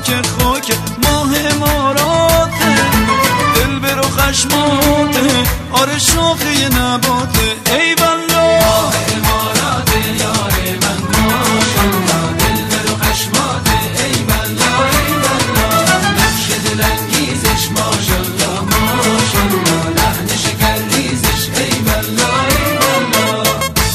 خاک خاک ماه اماراته، دل برو خشماته، آره شاخه نباته. ای والله ماه اماراته یار من ماشالله، دل برو خشماته. ای والله ای والله نقش دلانگیزش ماشالله ماشالله، لحن شکرریزش. ای والله ای والله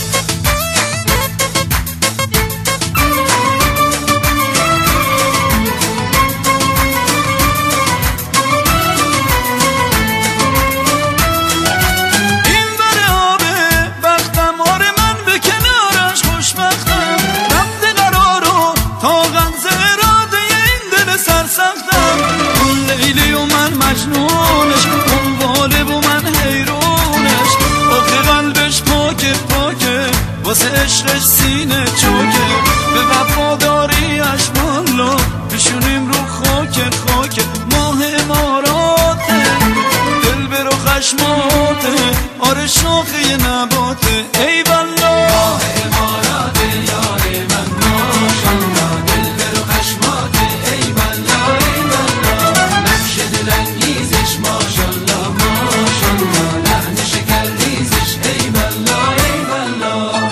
مجنونش دنباله و من حیرونش، آخه قلبش پاکه پاکه واسه عشقش سینه چاکه، به وفاداریش والا بشونیم رو خاک خاک ماه اماراته، دل برو خشماته، آره شاخه نباته. ای والله ماه اماراته یار من ماشالله، دل برو خشماته. ای والله ای والله نقش دلانگیزش ماشالله ماشالله، لحن شکرریزش. ای والله ای والله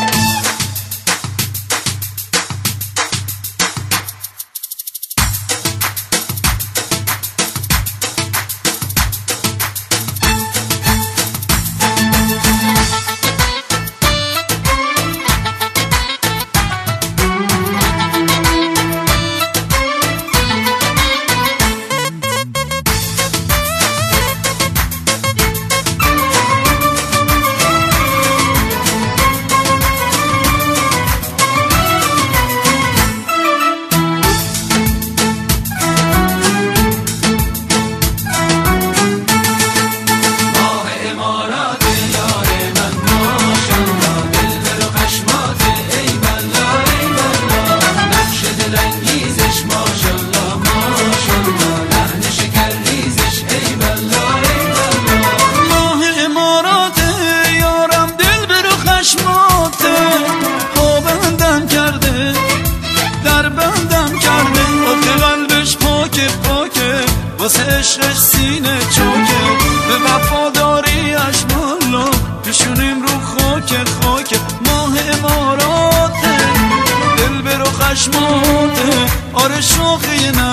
واسه عشقش سینه چاکه، به وفاداریش والا بشونیم رو خاک خاک ماه اماراته، دل برو خشماته، آره شاخه